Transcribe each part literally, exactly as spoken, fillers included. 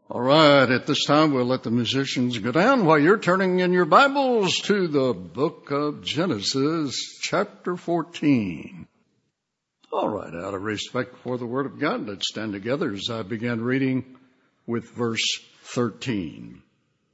All right, at this time we'll let the musicians go down while you're turning in your Bibles to the book of Genesis, chapter fourteen. All right, out of respect for the Word of God, let's stand together as I begin reading with verse thirteen.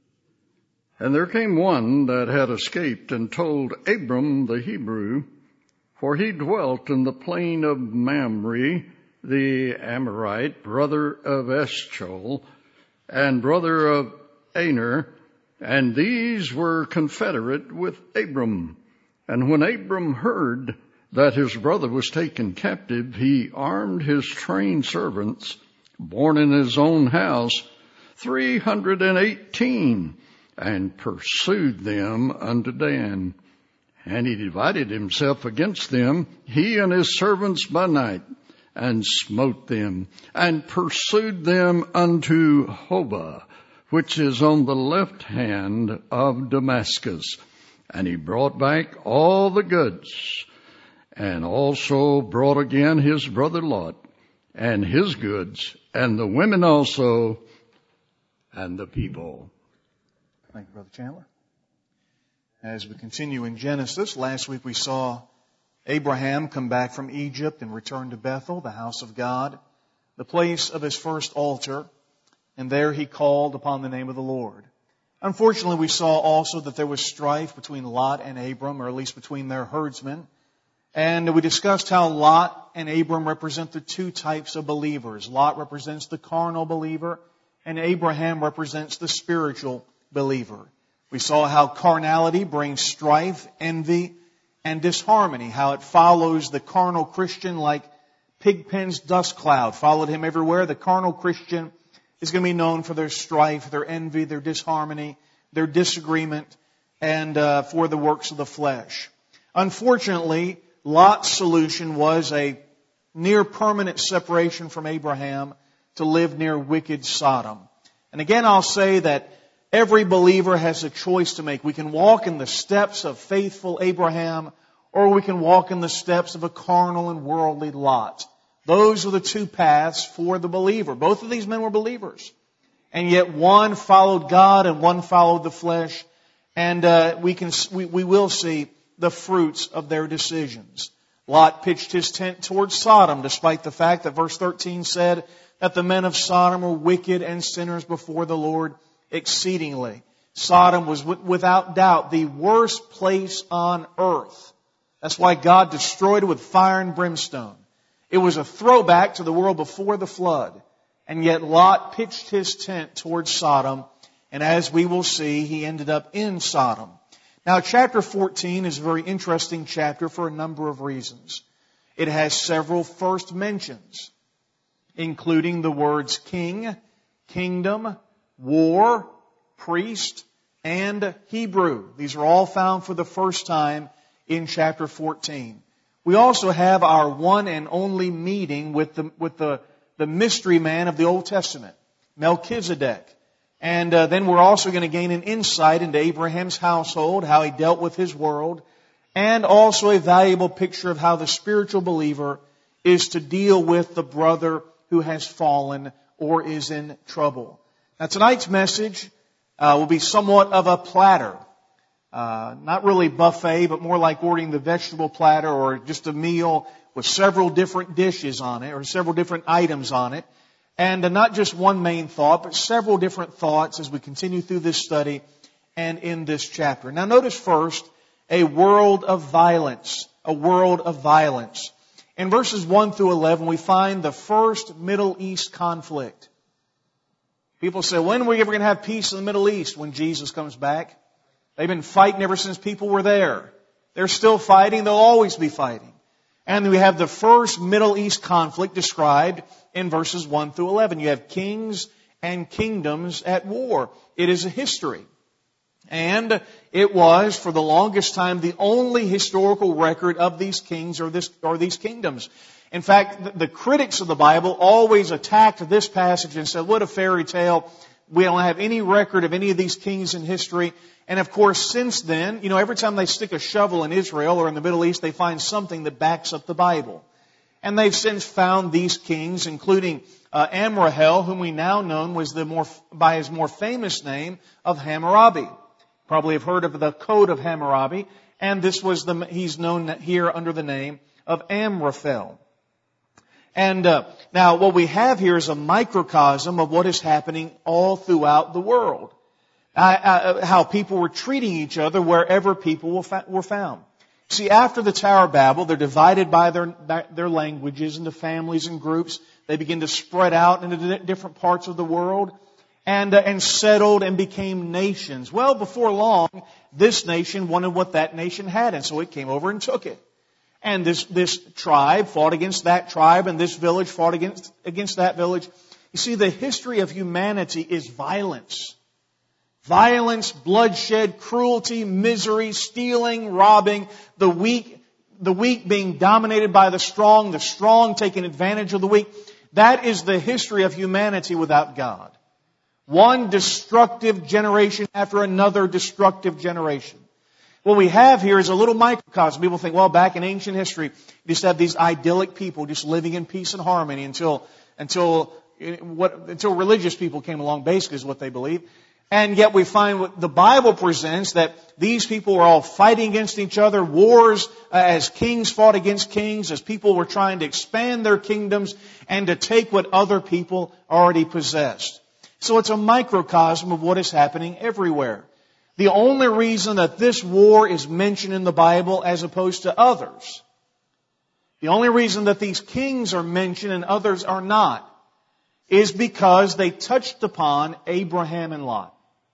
And there came one that had escaped and told Abram the Hebrew, for he dwelt in the plain of Mamre, the Amorite, brother of Eshcol, and brother of Aner, and these were confederate with Abram. And when Abram heard that his brother was taken captive, he armed his trained servants, born in his own house, three hundred and eighteen, and pursued them unto Dan. And he divided himself against them, he and his servants by night, and smote them, and pursued them unto Hobah, which is on the left hand of Damascus. And he brought back all the goods, and also brought again his brother Lot, and his goods, and the women also, and the people. Thank you, Brother Chandler. As we continue in Genesis, last week we saw Abraham come back from Egypt and return to Bethel, the house of God, the place of his first altar, and there he called upon the name of the Lord. Unfortunately, we saw also that there was strife between Lot and Abram, or at least between their herdsmen. And we discussed how Lot and Abram represent the two types of believers. Lot represents the carnal believer, and Abraham represents the spiritual believer. We saw how carnality brings strife, envy, and disharmony, how it follows the carnal Christian like Pigpen's dust cloud followed him everywhere. The carnal Christian is going to be known for their strife, their envy, their disharmony, their disagreement, and uh, for the works of the flesh. Unfortunately, Lot's solution was a near permanent separation from Abraham to live near wicked Sodom. And again, I'll say that every believer has a choice to make. We can walk in the steps of faithful Abraham, or we can walk in the steps of a carnal and worldly Lot. Those are the two paths for the believer. Both of these men were believers. And yet one followed God and one followed the flesh. And uh, we can we, we will see the fruits of their decisions. Lot pitched his tent towards Sodom, despite the fact that verse thirteen said that the men of Sodom were wicked and sinners before the Lord exceedingly. Sodom was without doubt the worst place on earth. That's why God destroyed it with fire and brimstone. It was a throwback to the world before the flood. And yet Lot pitched his tent towards Sodom. And as we will see, he ended up in Sodom. Now, chapter fourteen is a very interesting chapter for a number of reasons. It has several first mentions, including the words king, kingdom, war, priest, and Hebrew. These are all found for the first time in chapter fourteen. We also have our one and only meeting with the with the, the mystery man of the Old Testament, Melchizedek. And uh, then we're also going to gain an insight into Abraham's household, how he dealt with his world, and also a valuable picture of how the spiritual believer is to deal with the brother who has fallen or is in trouble. Now, tonight's message uh, will be somewhat of a platter. Uh, not really buffet, but more like ordering the vegetable platter or just a meal with several different dishes on it or several different items on it. And uh, not just one main thought, but several different thoughts as we continue through this study and in this chapter. Now, notice first, a world of violence. A world of violence. In verses one through eleven, we find the first Middle East conflict. People say, when are we ever going to have peace in the Middle East? When Jesus comes back. They've been fighting ever since people were there. They're still fighting. They'll always be fighting. And we have the first Middle East conflict described in verses one through eleven. You have kings and kingdoms at war. It is a history. And it was, for the longest time, the only historical record of these kings or, this, or these kingdoms. In fact, the critics of the Bible always attacked this passage and said, what a fairy tale. We don't have any record of any of these kings in history. And of course, since then, you know, every time they stick a shovel in Israel or in the Middle East, they find something that backs up the Bible. And they've since found these kings, including uh, Amraphel, whom we now know was the more, by his more famous name of Hammurabi. Probably have heard of the Code of Hammurabi. And this was the, he's known here under the name of Amraphel. And uh, now what we have here is a microcosm of what is happening all throughout the world. Uh, uh, how people were treating each other wherever people were, fa- were found. See, after the Tower of Babel, they're divided by their, their languages into families and groups. They begin to spread out into different parts of the world and, uh, and settled and became nations. Well, before long, this nation wanted what that nation had, and so it came over and took it. And this, this tribe fought against that tribe, and this village fought against, against that village. You see, the history of humanity is violence. Violence, bloodshed, cruelty, misery, stealing, robbing, the weak, the weak being dominated by the strong, the strong taking advantage of the weak. That is the history of humanity without God. One destructive generation after another destructive generation. What we have here is a little microcosm. People think, well, back in ancient history, you just have these idyllic people just living in peace and harmony until, until, what, until religious people came along, basically is what they believe. And yet we find what the Bible presents, that these people were all fighting against each other, wars uh, as kings fought against kings, as people were trying to expand their kingdoms and to take what other people already possessed. So it's a microcosm of what is happening everywhere. The only reason that this war is mentioned in the Bible as opposed to others, the only reason that these kings are mentioned and others are not, is because they touched upon Abraham and Lot.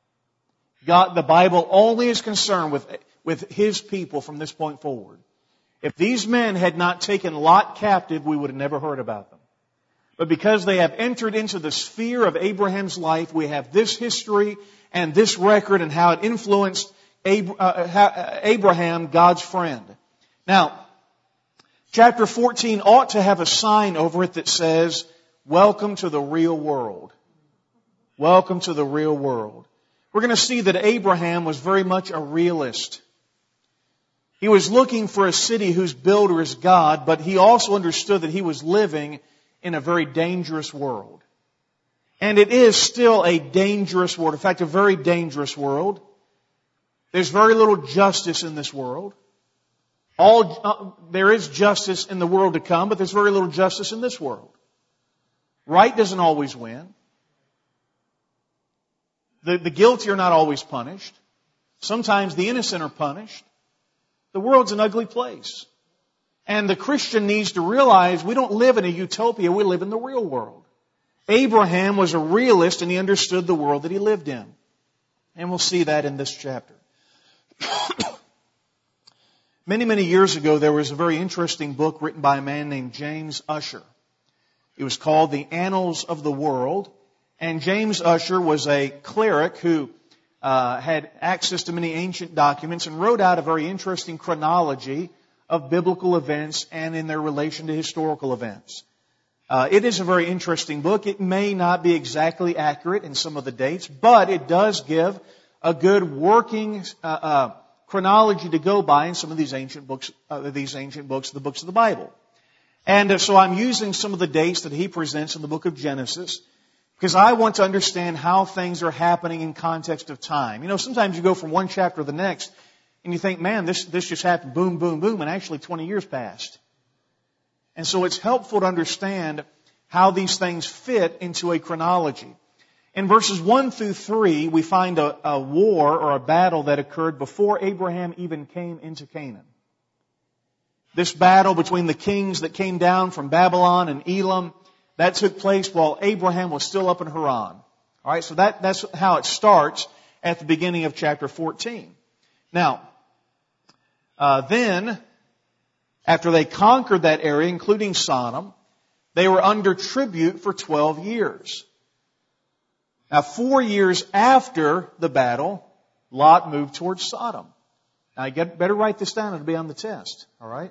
God, the Bible only is concerned with, with His people from this point forward. If these men had not taken Lot captive, we would have never heard about them. But because they have entered into the sphere of Abraham's life, we have this history and this record and how it influenced Abraham, God's friend. Now, chapter fourteen ought to have a sign over it that says, "Welcome to the real world." Welcome to the real world. We're going to see that Abraham was very much a realist. He was looking for a city whose builder is God, but he also understood that he was living in a very dangerous world. And it is still a dangerous world. In fact, a very dangerous world. There's very little justice in this world. All, uh, there is justice in the world to come, but there's very little justice in this world. Right doesn't always win. The, the guilty are not always punished. Sometimes the innocent are punished. The world's an ugly place. And the Christian needs to realize we don't live in a utopia, we live in the real world. Abraham was a realist and he understood the world that he lived in. And we'll see that in this chapter. Many, many years ago, there was a very interesting book written by a man named James Ussher. It was called The Annals of the World. And James Ussher was a cleric who uh, had access to many ancient documents and wrote out a very interesting chronology of biblical events and in their relation to historical events. Uh, it is a very interesting book. It may not be exactly accurate in some of the dates, but it does give a good working uh, uh, chronology to go by in some of these ancient books, uh, these ancient books, the books of the Bible. And uh, so I'm using some of the dates that he presents in the book of Genesis because I want to understand how things are happening in context of time. You know, sometimes you go from one chapter to the next and you think, man, this, this just happened, boom, boom, boom, and actually twenty years passed. And so it's helpful to understand how these things fit into a chronology. In verses one through three, we find a, a war or a battle that occurred before Abraham even came into Canaan. This battle between the kings that came down from Babylon and Elam, that took place while Abraham was still up in Haran. All right, so that, that's how it starts at the beginning of chapter fourteen. Now, uh, then, after they conquered that area, including Sodom, they were under tribute for twelve years. Now, four years after the battle, Lot moved towards Sodom. Now, you get, better write this down. It'll be on the test. All right?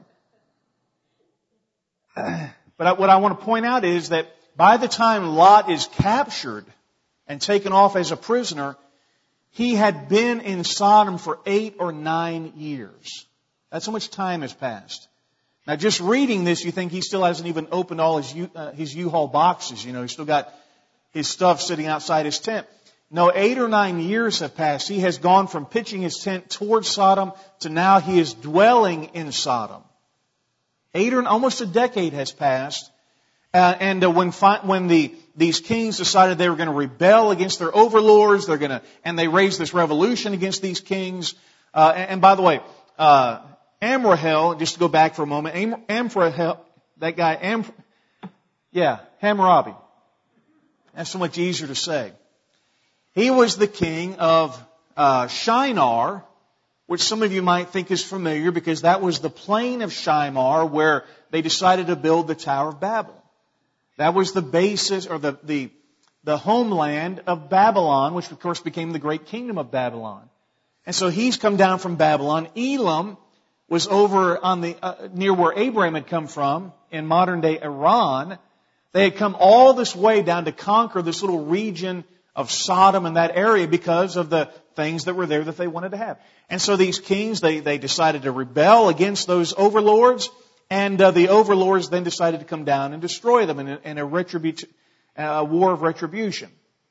But what I want to point out is that by the time Lot is captured and taken off as a prisoner, he had been in Sodom for eight or nine years. That's how much time has passed. Now, just reading this, you think he still hasn't even opened all his U, uh, his U-Haul boxes. You know, he's still got his stuff sitting outside his tent. No, eight or nine years have passed. He has gone from pitching his tent towards Sodom to now he is dwelling in Sodom. Eight or almost a decade has passed. Uh, and uh, when fi- when the these kings decided they were going to rebel against their overlords, they're going to and they raised this revolution against these kings. Uh, and, and by the way, uh, Amrahel, just to go back for a moment, Am- Amrahel, that guy, Am- yeah, Hammurabi. That's so much easier to say. He was the king of uh, Shinar, which some of you might think is familiar because that was the plain of Shinar where they decided to build the Tower of Babel. That was the basis or the, the, the homeland of Babylon, which of course became the great kingdom of Babylon. And so he's come down from Babylon. Elam was over on the uh, near where Abraham had come from in modern day Iran. They had come all this way down to conquer this little region of Sodom and that area because of the things that were there that they wanted to have. And so these kings, they, they decided to rebel against those overlords, and uh, the overlords then decided to come down and destroy them in a, in a, retribu- a war of retribution.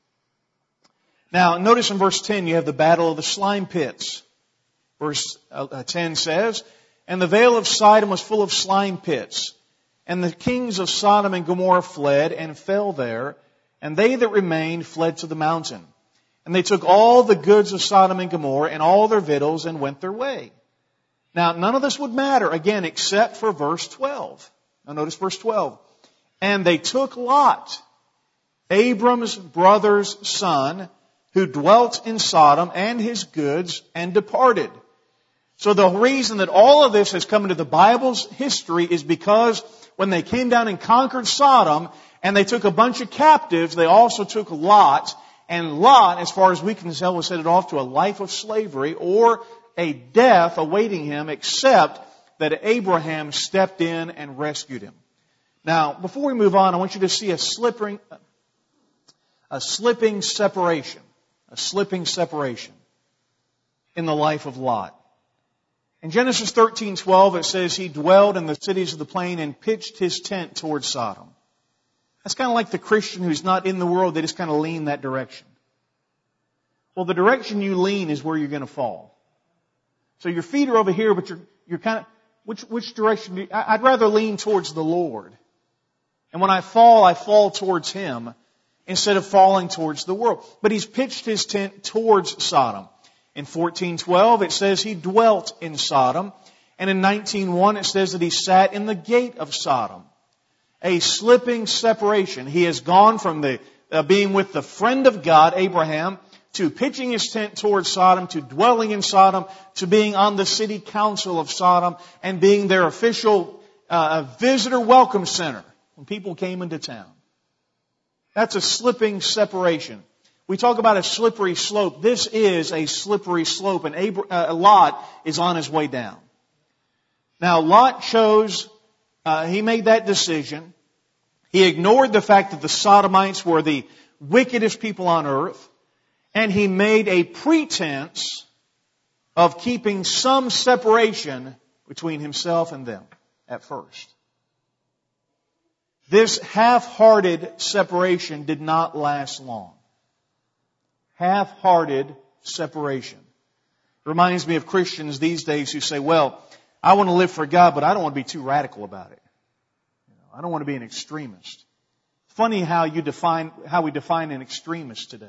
Now, notice in verse ten, you have the battle of the slime pits. Verse ten says, "And the vale of Sidon was full of slime pits, and the kings of Sodom and Gomorrah fled and fell there, and they that remained fled to the mountain. And they took all the goods of Sodom and Gomorrah and all their victuals and went their way." Now, none of this would matter, again, except for verse twelve. Now, notice verse twelve. "And they took Lot, Abram's brother's son, who dwelt in Sodom, and his goods, and departed." So the reason that all of this has come into the Bible's history is because when they came down and conquered Sodom, and they took a bunch of captives, they also took Lot. And Lot, as far as we can tell, was headed off to a life of slavery or a death awaiting him, except that Abraham stepped in and rescued him. Now, before we move on, I want you to see a slipping, a slipping separation. A slipping separation in the life of Lot. In Genesis thirteen twelve, it says he dwelled in the cities of the plain and pitched his tent towards Sodom. That's kind of like the Christian who's not in the world, they just kind of lean that direction. Well, the direction you lean is where you're going to fall. So your feet are over here, but you're, you're kind of, which, which direction do you, I'd rather lean towards the Lord. And when I fall, I fall towards Him instead of falling towards the world. But he's pitched his tent towards Sodom. In fourteen twelve, it says he dwelt in Sodom. And in nineteen one, it says that he sat in the gate of Sodom. A slipping separation. He has gone from the uh, being with the friend of God, Abraham, to pitching his tent towards Sodom, to dwelling in Sodom, to being on the city council of Sodom, and being their official uh, visitor welcome center when people came into town. That's a slipping separation. We talk about a slippery slope. This is a slippery slope, and Abra- uh, Lot is on his way down. Now, Lot chose, uh, he made that decision. He ignored the fact that the Sodomites were the wickedest people on earth, and he made a pretense of keeping some separation between himself and them at first. This half-hearted separation did not last long. Half-hearted separation. Reminds me of Christians these days who say, well, I want to live for God, but I don't want to be too radical about it. You know, I don't want to be an extremist. Funny how you define, how we define an extremist today.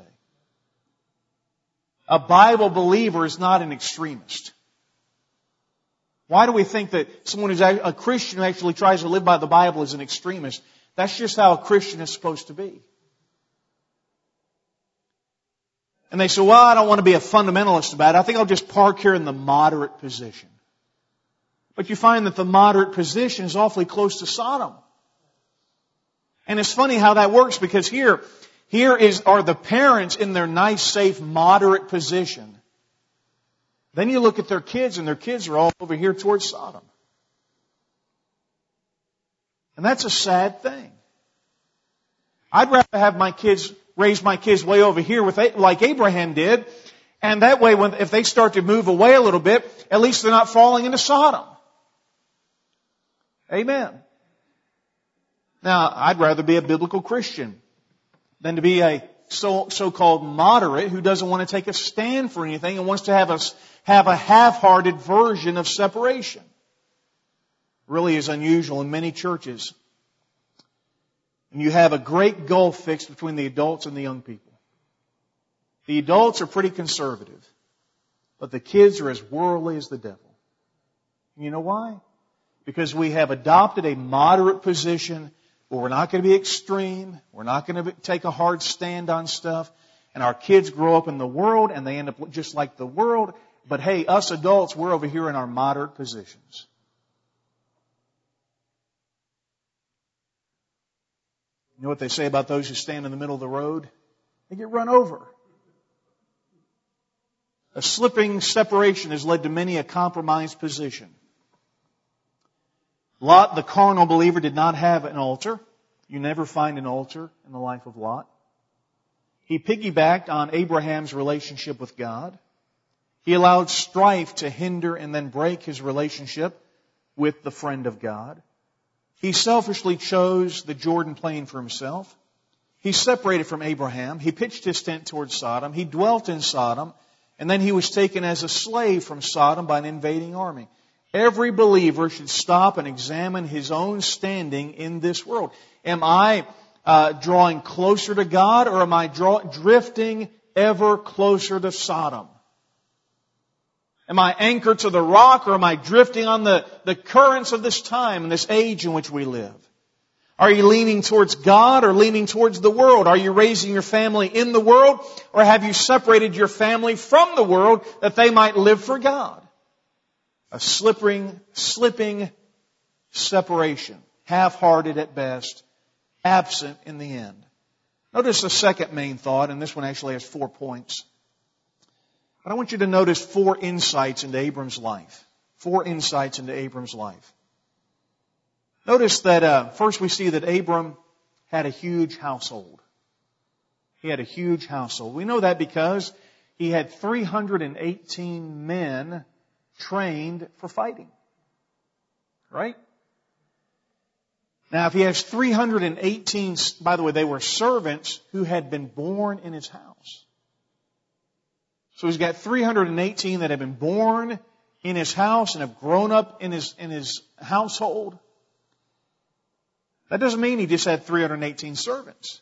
A Bible believer is not an extremist. Why do we think that someone who's a Christian who actually tries to live by the Bible is an extremist? That's just how a Christian is supposed to be. And they say, well, I don't want to be a fundamentalist about it. I think I'll just park here in the moderate position. But you find that the moderate position is awfully close to Sodom. And it's funny how that works because here, here is, are the parents in their nice, safe, moderate position. Then you look at their kids and their kids are all over here towards Sodom. And that's a sad thing. I'd rather have my kids, raise my kids way over here with, like Abraham did. And that way, when, if they start to move away a little bit, at least they're not falling into Sodom. Amen. Now, I'd rather be a biblical Christian than to be a so, so-called moderate who doesn't want to take a stand for anything and wants to have a, have a half-hearted version of separation. Really is unusual in many churches. And you have a great gulf fixed between the adults and the young people. The adults are pretty conservative, but the kids are as worldly as the devil. You know why? Because we have adopted a moderate position where we're not going to be extreme, we're not going to take a hard stand on stuff, and our kids grow up in the world and they end up just like the world. But hey, us adults, we're over here in our moderate positions. You know what they say about those who stand in the middle of the road? They get run over. A slipping separation has led to many a compromised position. Lot, the carnal believer, did not have an altar. You never find an altar in the life of Lot. He piggybacked on Abraham's relationship with God. He allowed strife to hinder and then break his relationship with the friend of God. He selfishly chose the Jordan plain for himself. He separated from Abraham. He pitched his tent towards Sodom. He dwelt in Sodom. And then he was taken as a slave from Sodom by an invading army. Every believer should stop and examine his own standing in this world. Am I uh, drawing closer to God, or am I draw, drifting ever closer to Sodom? Am I anchored to the rock, or am I drifting on the, the currents of this time and this age in which we live? Are you leaning towards God or leaning towards the world? Are you raising your family in the world, or have you separated your family from the world that they might live for God? A slipping, slipping separation, half-hearted at best, absent in the end. Notice the second main thought, and this one actually has four points. But I want you to notice four insights into Abram's life. Four insights into Abram's life. Notice that uh, first we see that Abram had a huge household. He had a huge household. We know that because he had three hundred eighteen men trained for fighting. Right? Now, if he has three hundred eighteen, by the way, they were servants who had been born in his house. So he's got three hundred eighteen that have been born in his house and have grown up in his, in his household. That doesn't mean he just had three hundred eighteen servants.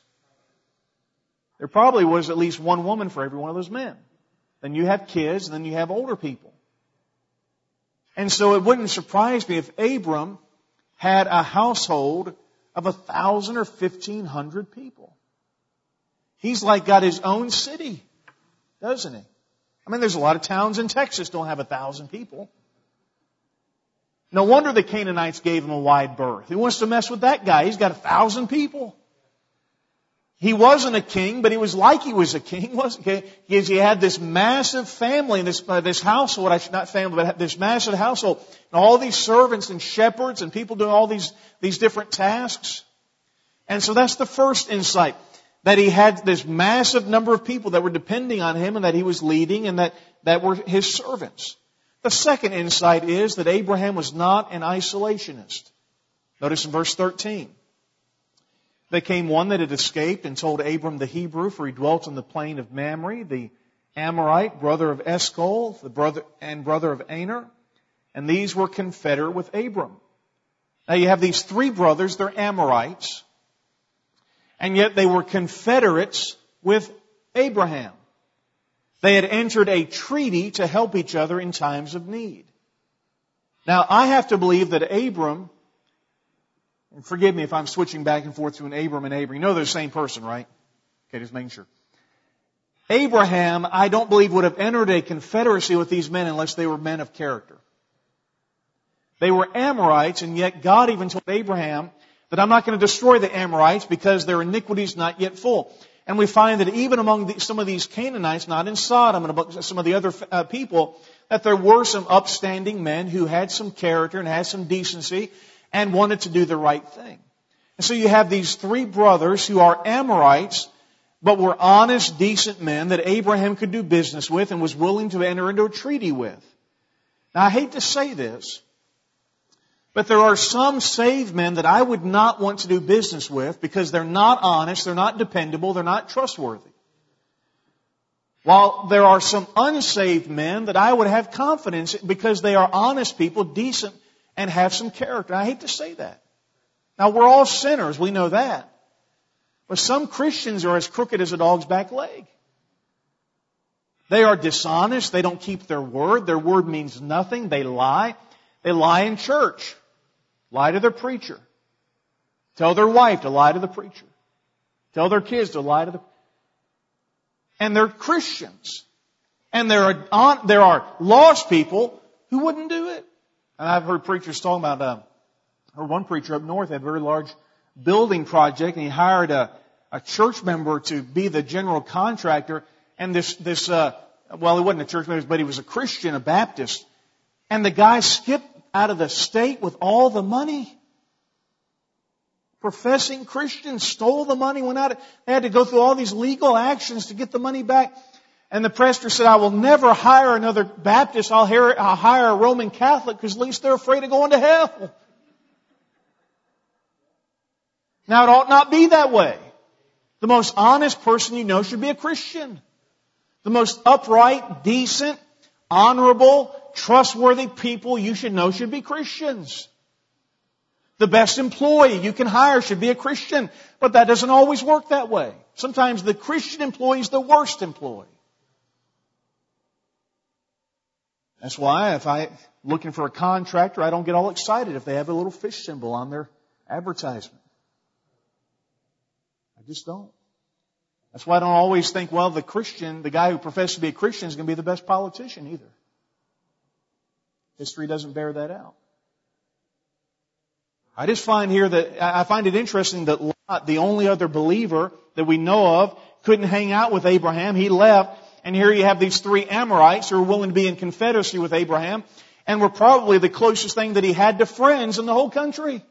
There probably was at least one woman for every one of those men. Then you have kids, and then you have older people. And so it wouldn't surprise me if Abram had a household of a thousand or fifteen hundred people. He's like got his own city, doesn't he? I mean, there's a lot of towns in Texas don't have a thousand people. No wonder the Canaanites gave him a wide berth. Who wants to mess with that guy? He's got a thousand people. He wasn't a king, but he was like he was a king, wasn't he? Because he had this massive family, this uh, this household. I should not family, but this massive household, and all these servants and shepherds and people doing all these these different tasks. And so that's the first insight, that he had this massive number of people that were depending on him and that he was leading and that that were his servants. The second insight is that Abraham was not an isolationist. Notice in verse thirteen. There came one that had escaped and told Abram the Hebrew, for he dwelt in the plain of Mamre, the Amorite, brother of Eshcol, the brother and brother of Aner, and these were confederate with Abram. Now you have these three brothers, they're Amorites, and yet they were confederates with Abraham. They had entered a treaty to help each other in times of need. Now, I have to believe that Abram, and forgive me if I'm switching back and forth between Abram and Abram. You know they're the same person, right? Okay, just making sure. Abraham, I don't believe, would have entered a confederacy with these men unless they were men of character. They were Amorites, and yet God even told Abraham that I'm not going to destroy the Amorites because their iniquity is not yet full. And we find that even among the, some of these Canaanites, not in Sodom and among some of the other uh, people, that there were some upstanding men who had some character and had some decency and wanted to do the right thing. And so you have these three brothers who are Amorites, but were honest, decent men that Abraham could do business with and was willing to enter into a treaty with. Now, I hate to say this, But there are some saved men that I would not want to do business with because they're not honest, they're not dependable, they're not trustworthy. While there are some unsaved men that I would have confidence in because they are honest people, decent, and have some character. I hate to say that. Now, we're all sinners, we know that. But some Christians are as crooked as a dog's back leg. They are dishonest, they don't keep their word, their word means nothing, they lie. They lie in church. Lie to their preacher. Tell their wife to lie to the preacher. Tell their kids to lie to the... And they're Christians. And there are, there are lost people who wouldn't do it. And I've heard preachers talking about, uh, or one preacher up north had a very large building project, and he hired a, a church member to be the general contractor. And this, this, uh, well, he wasn't a church member, but he was a Christian, a Baptist. And the guy skipped out of the state with all the money. Professing Christians stole the money, went out. They had to go through all these legal actions to get the money back. And the pastor said, I will never hire another Baptist. I'll hire, I'll hire a Roman Catholic because at least they're afraid of going to hell. Now, it ought not be that way. The most honest person you know should be a Christian. The most upright, decent, honorable, trustworthy people you should know should be Christians. The best employee you can hire should be a Christian. But that doesn't always work that way. Sometimes the Christian employee is the worst employee. That's why if I'm looking for a contractor, I don't get all excited if they have a little fish symbol on their advertisement. I just don't. That's why I don't always think, well, the Christian, the guy who professes to be a Christian is going to be the best politician either. History doesn't bear that out. I just find here that, I find it interesting that Lot, the only other believer that we know of, couldn't hang out with Abraham. He left. And here you have these three Amorites who are willing to be in confederacy with Abraham and were probably the closest thing that he had to friends in the whole country.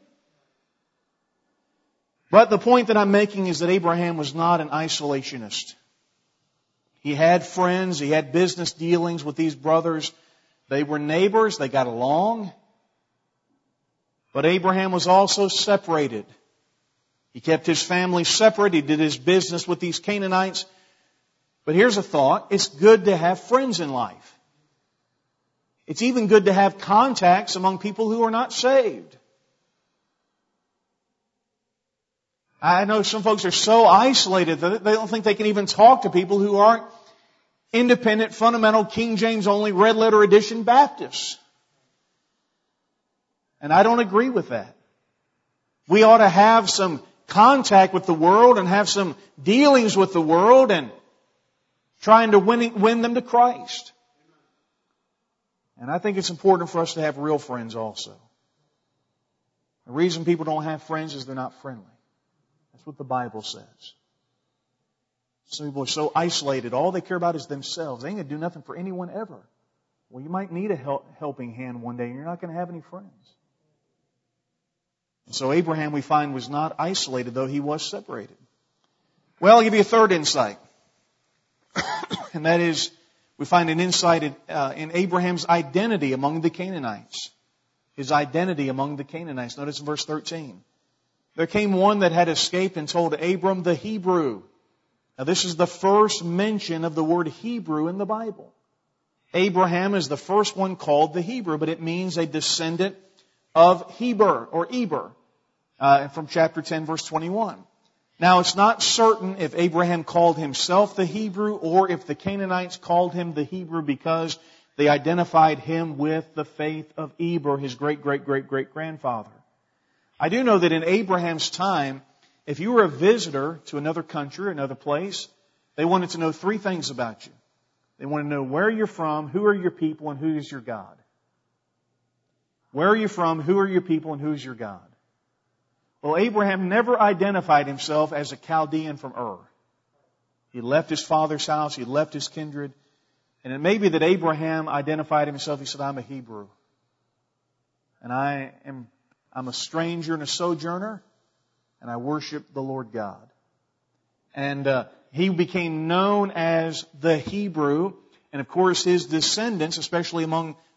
But the point that I'm making is that Abraham was not an isolationist. He had friends. He had business dealings with these brothers. They were neighbors. They got along. But Abraham was also separated. He kept his family separate. He did his business with these Canaanites. But here's a thought. It's good to have friends in life. It's even good to have contacts among people who are not saved. I know some folks are so isolated that they don't think they can even talk to people who aren't independent, fundamental, King James only, red letter edition Baptists. And I don't agree with that. We ought to have some contact with the world and have some dealings with the world and trying to win, win them to Christ. And I think it's important for us to have real friends also. The reason people don't have friends is they're not friendly. That's what the Bible says. Some people are so isolated. All they care about is themselves. They ain't going to do nothing for anyone ever. Well, you might need a help, helping hand one day and you're not going to have any friends. And so Abraham, we find, was not isolated, though he was separated. Well, I'll give you a third insight. And that is, we find an insight in, uh, in Abraham's identity among the Canaanites. His identity among the Canaanites. Notice in verse thirteen. There came one that had escaped and told Abram the Hebrew. Now this is the first mention of the word Hebrew in the Bible. Abraham is the first one called the Hebrew, but it means a descendant of Heber or Eber, uh, from chapter ten, verse twenty-one. Now, it's not certain if Abraham called himself the Hebrew or if the Canaanites called him the Hebrew because they identified him with the faith of Eber, his great-great-great-great-grandfather. I do know that in Abraham's time, if you were a visitor to another country, another place, they wanted to know three things about you. They wanted to know where you're from, who are your people, and who is your God. Where are you from, who are your people, and who is your God? Well, Abraham never identified himself as a Chaldean from Ur. He left his father's house. He left his kindred. And it may be that Abraham identified himself. He said, I'm a Hebrew. And I am, I'm a stranger and a sojourner. And I worship the Lord God. And uh, he became known as the Hebrew. And of course, his descendants, especially among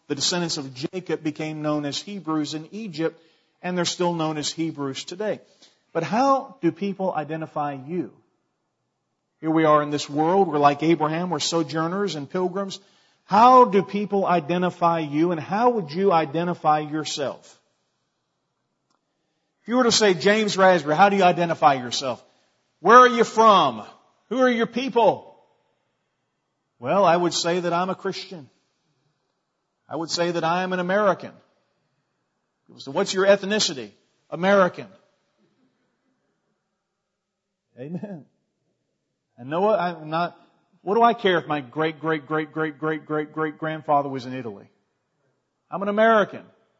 the descendants of Jacob became known as Hebrews in Egypt, and they're still known as Hebrews today. But how do people identify you? Here we are in this world. We're like Abraham. We're sojourners and pilgrims. How do people identify you, and how would you identify yourself? If you were to say, James Raspberry, how do you identify yourself? Where are you from? Who are your people? Well, I would say that I'm a Christian. I would say that I am an American. So what's your ethnicity? American. Amen. And know what? I'm not, what do I care if my great, great, great, great, great, great, great grandfather was in Italy? I'm an American.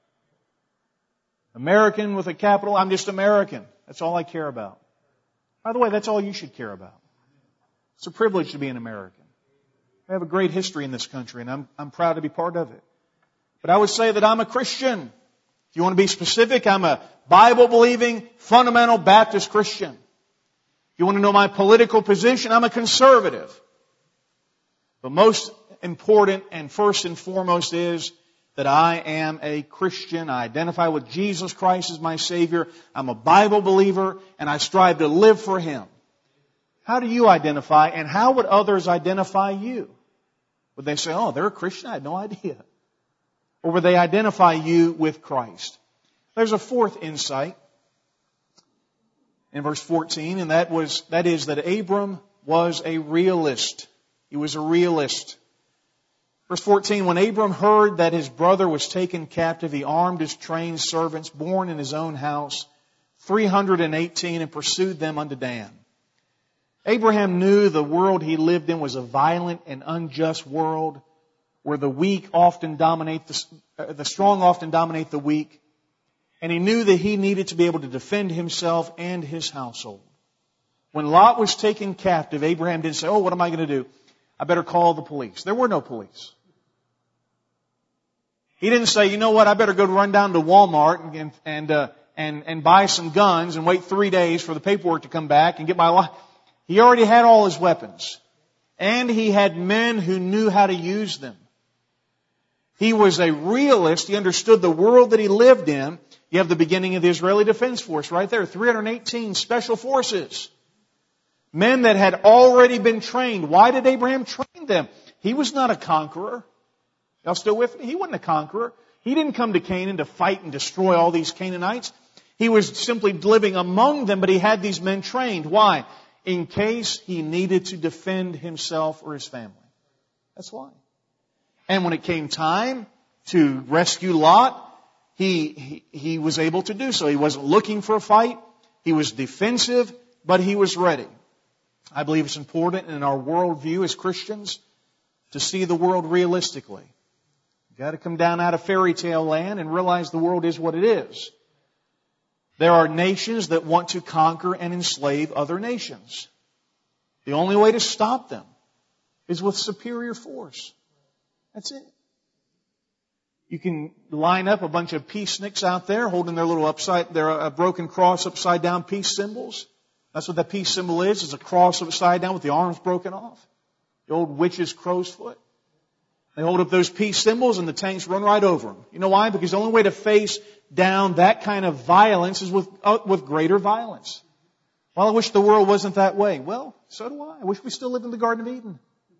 American with a capital, I'm just American. That's all I care about. By the way, that's all you should care about. It's a privilege to be an American. We have a great history in this country, and I'm, I'm proud to be part of it. But I would say that I'm a Christian. If you want to be specific, I'm a Bible-believing, fundamental Baptist Christian. If you want to know my political position, I'm a conservative. But most important and first and foremost is that I am a Christian. I identify with Jesus Christ as my Savior. I'm a Bible believer, and I strive to live for Him. How do you identify, and how would others identify you? Would they say, oh, they're a Christian? I had no idea. Or would they identify you with Christ? There's a fourth insight in verse fourteen, and that was that is that Abram was a realist. He was a realist. Verse fourteen, when Abram heard that his brother was taken captive, he armed his trained servants born in his own house, three hundred eighteen, and pursued them unto Dan. Abraham knew the world he lived in was a violent and unjust world where the weak often dominate the, uh, the strong often dominate the weak. And he knew that he needed to be able to defend himself and his household. When Lot was taken captive, Abraham didn't say, oh, what am I going to do? I better call the police. There were no police. He didn't say, you know what, I better go run down to Walmart and and uh, and, and buy some guns and wait three days for the paperwork to come back and get my life. He already had all his weapons. And he had men who knew how to use them. He was a realist. He understood the world that he lived in. You have the beginning of the Israeli Defense Force right there. three hundred eighteen special forces. Men that had already been trained. Why did Abraham train them? He was not a conqueror. Y'all still with me? He wasn't a conqueror. He didn't come to Canaan to fight and destroy all these Canaanites. He was simply living among them, but he had these men trained. Why? In case he needed to defend himself or his family. That's why. And when it came time to rescue Lot, he, he, he was able to do so. He wasn't looking for a fight. He was defensive, but he was ready. I believe it's important in our worldview as Christians to see the world realistically. You've got to come down out of fairy tale land and realize the world is what it is. There are nations that want to conquer and enslave other nations. The only way to stop them is with superior force. That's it. You can line up a bunch of peaceniks out there holding their little upside, their uh, broken cross upside down peace symbols. That's what that peace symbol is. It's a cross upside down with the arms broken off. The old witch's crow's foot. They hold up those peace symbols and the tanks run right over them. You know why? Because the only way to face down that kind of violence is with, uh, with greater violence. Well, I wish the world wasn't that way. Well, so do I. I wish we still lived in the Garden of Eden.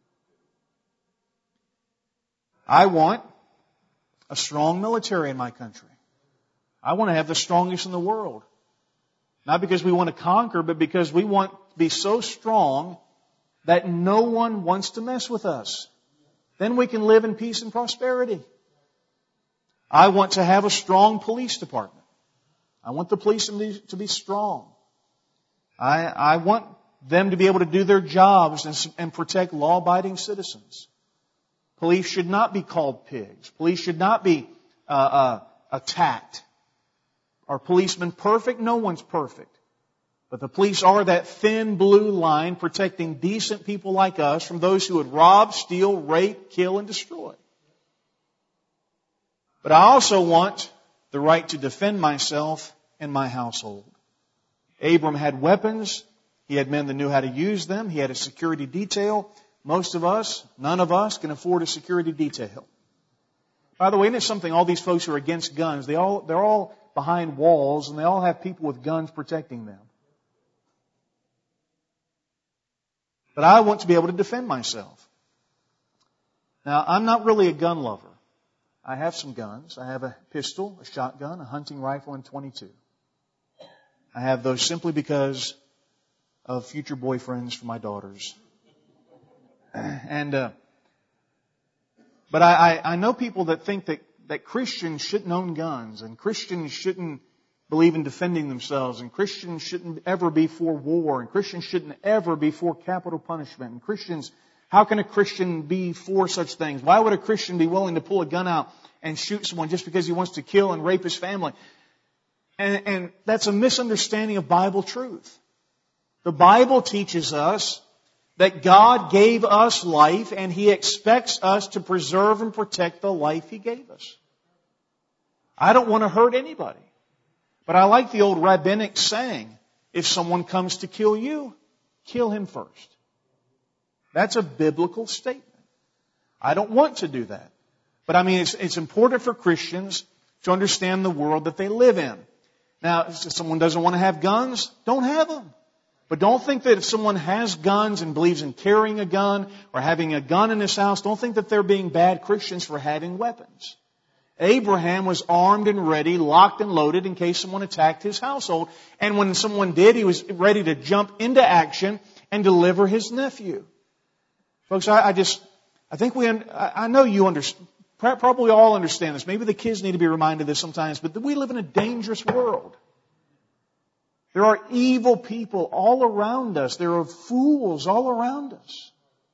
I want a strong military in my country. I want to have the strongest in the world. Not because we want to conquer, but because we want to be so strong that no one wants to mess with us. Then we can live in peace and prosperity. I want to have a strong police department. I want the police to be, to be strong. I, I want them to be able to do their jobs and, and protect law-abiding citizens. Police should not be called pigs. Police should not be uh, uh, attacked. Are policemen perfect? No one's perfect. But the police are that thin blue line protecting decent people like us from those who would rob, steal, rape, kill, and destroy. But I also want the right to defend myself and my household. Abram had weapons. He had men that knew how to use them. He had a security detail. Most of us, none of us, can afford a security detail. By the way, isn't it something, all these folks who are against guns, they all, they're all behind walls and they all have people with guns protecting them. But I want to be able to defend myself. Now, I'm not really a gun lover. I have some guns. I have a pistol, a shotgun, a hunting rifle, and twenty-two. I have those simply because of future boyfriends for my daughters. And, uh, but I, I, I know people that think that, that Christians shouldn't own guns, and Christians shouldn't believe in defending themselves, and Christians shouldn't ever be for war, and Christians shouldn't ever be for capital punishment, and Christians, how can a Christian be for such things? Why would a Christian be willing to pull a gun out and shoot someone just because he wants to kill and rape his family? And, and that's a misunderstanding of Bible truth. The Bible teaches us that God gave us life and He expects us to preserve and protect the life He gave us. I don't want to hurt anybody. But I like the old rabbinic saying, if someone comes to kill you, kill him first. That's a biblical statement. I don't want to do that. But I mean, it's, it's important for Christians to understand the world that they live in. Now, if someone doesn't want to have guns, don't have them. But don't think that if someone has guns and believes in carrying a gun or having a gun in his house, don't think that they're being bad Christians for having weapons. Abraham was armed and ready, locked and loaded in case someone attacked his household. And when someone did, he was ready to jump into action and deliver his nephew. Folks, I, I just, I think we, I know you understand, probably all understand this. Maybe the kids need to be reminded of this sometimes, but we live in a dangerous world. There are evil people all around us. There are fools all around us.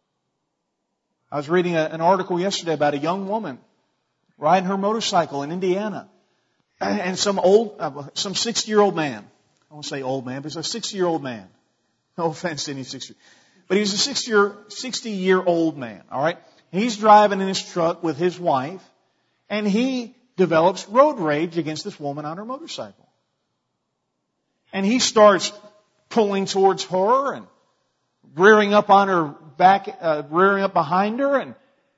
I was reading a, an article yesterday about a young woman riding her motorcycle in Indiana. And some old, uh, some sixty-year-old man. I won't say old man, but he's a sixty-year-old man. No offense to any sixty. But he's a sixty-year-old man, all right? He's driving in his truck with his wife, and he develops road rage against this woman on her motorcycle. And he starts pulling towards her and rearing up on her back, uh, rearing up behind her. And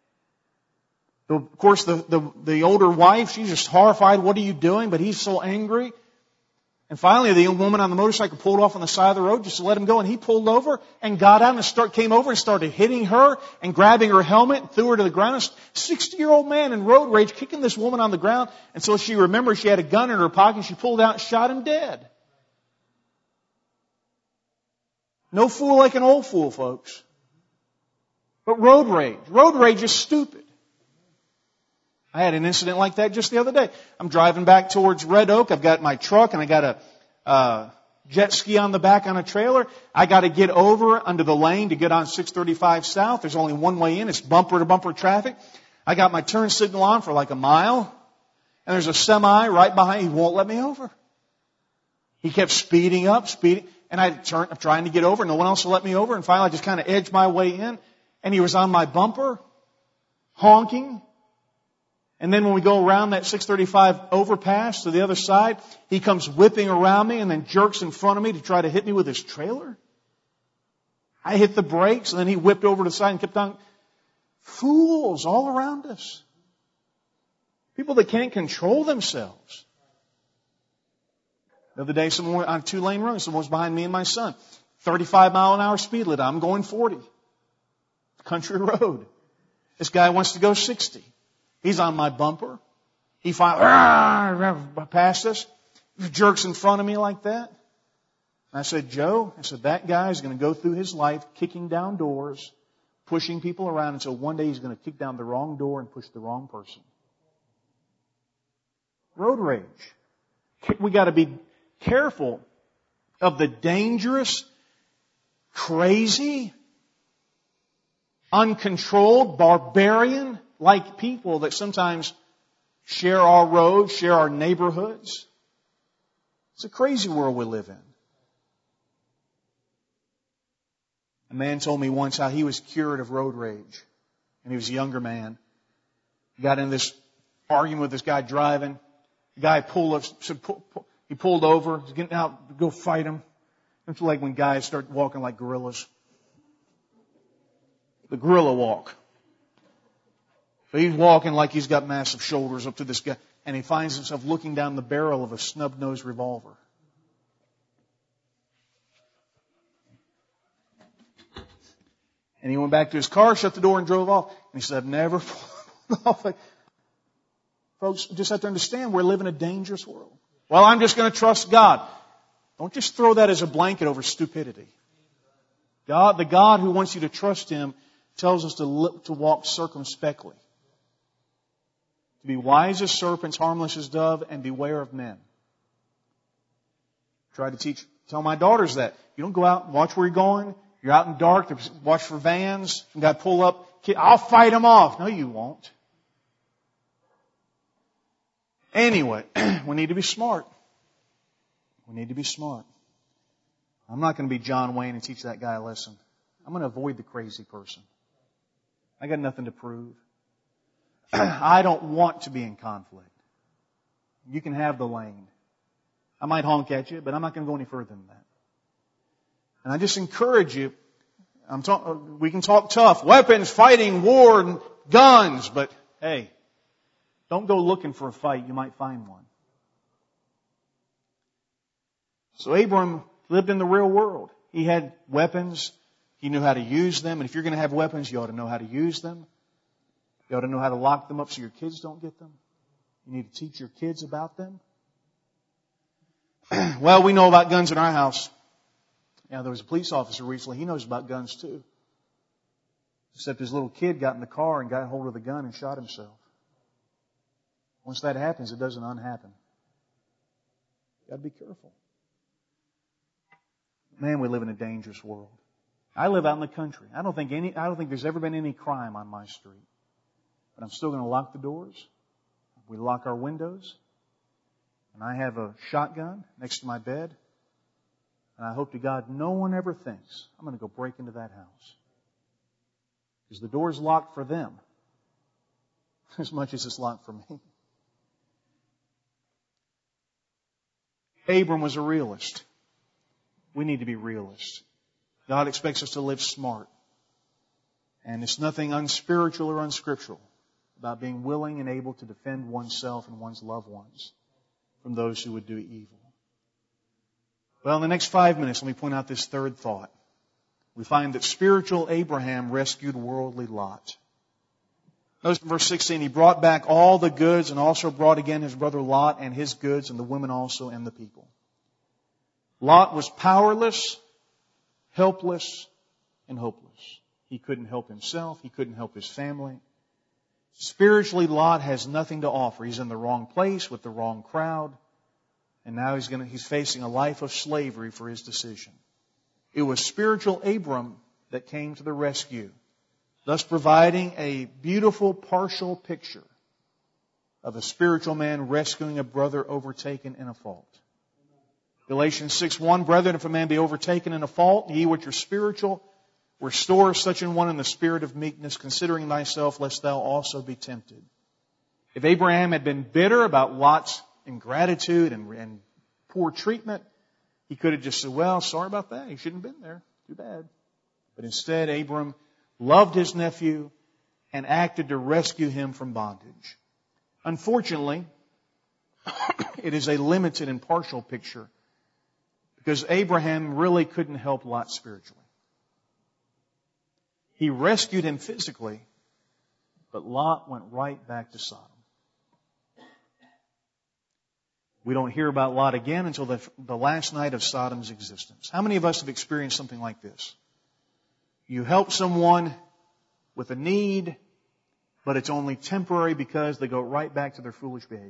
of course, the, the, the older wife, she's just horrified. What are you doing? But he's so angry. And finally, the young woman on the motorcycle pulled off on the side of the road just to let him go. And he pulled over and got out and start, came over and started hitting her and grabbing her helmet and threw her to the ground. A sixty-year-old man in road rage kicking this woman on the ground. And so she remembered she had a gun in her pocket. She pulled out and shot him dead. No fool like an old fool, folks. But road rage. Road rage is stupid. I had an incident like that just the other day. I'm driving back towards Red Oak. I've got my truck and I got a uh, jet ski on the back on a trailer. I got to get over under the lane to get on six thirty-five South. There's only one way in. It's bumper to bumper traffic. I got my turn signal on for like a mile. And there's a semi right behind. He won't let me over. He kept speeding up, speeding. And I turned, I'm trying to get over. No one else will let me over. And finally I just kind of edged my way in. And he was on my bumper, honking. And then when we go around that six thirty-five overpass to the other side, he comes whipping around me and then jerks in front of me to try to hit me with his trailer. I hit the brakes and then he whipped over to the side and kept on. Fools all around us. People that can't control themselves. The other day, someone on a two-lane road, someone was behind me and my son. thirty-five mile an hour speed limit. I'm going forty. Country road. This guy wants to go sixty. He's on my bumper. He finally passed us. He jerks in front of me like that. And I said, Joe, I said, that guy is going to go through his life kicking down doors, pushing people around until one day he's going to kick down the wrong door and push the wrong person. Road rage. We got to be careful of the dangerous, crazy, uncontrolled, barbarian like people that sometimes share our roads, share our neighborhoods. It's a crazy world we live in. A man told me once how he was cured of road rage. And he was a younger man. He got in this argument with this guy driving. The guy pulled up, said, pull, pull, he pulled over. He's getting out to go fight him. It's like when guys start walking like gorillas. The gorilla walk. So he's walking like he's got massive shoulders up to this guy, and he finds himself looking down the barrel of a snub-nosed revolver. And he went back to his car, shut the door, and drove off. And he said, I've never fallen off. Folks, just have to understand, we're living in a dangerous world. Well, I'm just going to trust God. Don't just throw that as a blanket over stupidity. God, the God who wants you to trust Him, tells us to look, to walk circumspectly. To be wise as serpents, harmless as dove, and beware of men. Try to teach, tell my daughters that. You don't go out and watch where you're going. You're out in the dark, watch for vans. Some guy pull up, I'll fight them off. No, you won't. Anyway, we need to be smart. We need to be smart. I'm not going to be John Wayne and teach that guy a lesson. I'm going to avoid the crazy person. I got nothing to prove. I don't want to be in conflict. You can have the lane. I might honk at you, but I'm not going to go any further than that. And I just encourage you, I'm talk, we can talk tough, weapons, fighting, war, guns, but hey, don't go looking for a fight. You might find one. So Abram lived in the real world. He had weapons. He knew how to use them. And if you're going to have weapons, you ought to know how to use them. You ought to know how to lock them up so your kids don't get them. You need to teach your kids about them. Well, we know about guns in our house. Yeah, there was a police officer recently. He knows about guns too. Except his little kid got in the car and got hold of the gun and shot himself. Once that happens, it doesn't unhappen. You've got to be careful. Man, we live in a dangerous world. I live out in the country. I don't think any, I don't think there's ever been any crime on my street. But I'm still going to lock the doors. We lock our windows. And I have a shotgun next to my bed. And I hope to God no one ever thinks I'm going to go break into that house. Because the door's locked for them as much as it's locked for me. Abram was a realist. We need to be realists. God expects us to live smart. And it's nothing unspiritual or unscriptural about being willing and able to defend oneself and one's loved ones from those who would do evil. Well, in the next five minutes, let me point out this third thought. We find that spiritual Abraham rescued worldly Lot. Notice in verse sixteen, he brought back all the goods and also brought again his brother Lot and his goods and the women also and the people. Lot was powerless, helpless, and hopeless. He couldn't help himself. He couldn't help his family. Spiritually, Lot has nothing to offer. He's in the wrong place with the wrong crowd. And now he's going to, he's facing a life of slavery for his decision. It was spiritual Abram that came to the rescue, thus providing a beautiful partial picture of a spiritual man rescuing a brother overtaken in a fault. Galatians six one, brethren, if a man be overtaken in a fault, ye which are spiritual, restore such an one in the spirit of meekness, considering thyself, lest thou also be tempted. If Abraham had been bitter about Lot's ingratitude and, and poor treatment, he could have just said, well, sorry about that. He shouldn't have been there. Too bad. But instead, Abram loved his nephew and acted to rescue him from bondage. Unfortunately, it is a limited and partial picture because Abraham really couldn't help Lot spiritually. He rescued him physically, but Lot went right back to Sodom. We don't hear about Lot again until the, the last night of Sodom's existence. How many of us have experienced something like this? You help someone with a need, but it's only temporary because they go right back to their foolish behavior.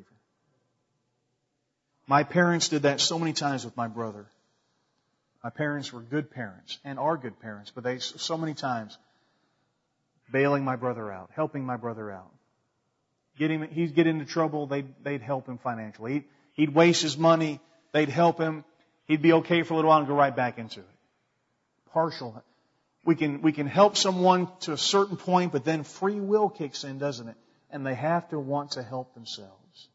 My parents did that so many times with my brother. My parents were good parents and are good parents, but they so many times bailing my brother out, helping my brother out. Get him, he'd get into trouble, they'd, they'd help him financially. He'd, he'd waste his money, they'd help him. He'd be okay for a little while and go right back into it. Partial. We can, we can help someone to a certain point, but then free will kicks in, doesn't it? And they have to want to help themselves.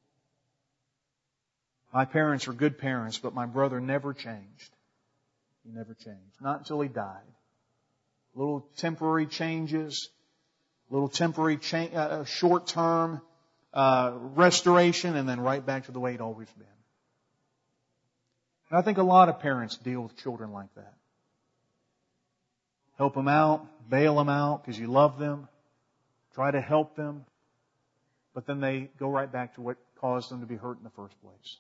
My parents were good parents, but my brother never changed. He never changed. Not until he died. Little temporary changes, A little temporary, cha- uh, short-term uh, restoration, and then right back to the way it always been. And I think a lot of parents deal with children like that. Help them out, bail them out because you love them, try to help them, but then they go right back to what caused them to be hurt in the first place.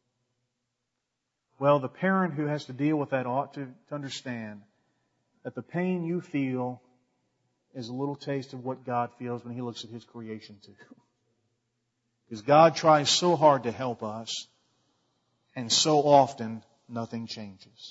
Well, the parent who has to deal with that ought to, to understand that the pain you feel is a little taste of what God feels when He looks at His creation too. Because God tries so hard to help us, and so often nothing changes.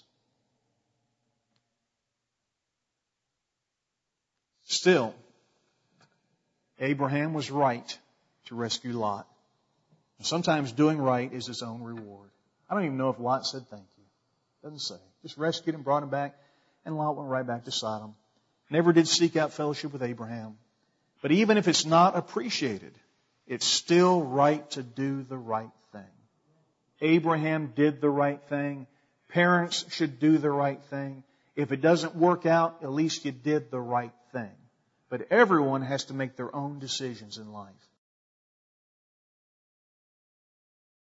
Still, Abraham was right to rescue Lot. Sometimes doing right is its own reward. I don't even know if Lot said thank you. Doesn't say. Just rescued him, brought him back, and Lot went right back to Sodom. Never did seek out fellowship with Abraham. But even if it's not appreciated, it's still right to do the right thing. Abraham did the right thing. Parents should do the right thing. If it doesn't work out, at least you did the right thing. But everyone has to make their own decisions in life.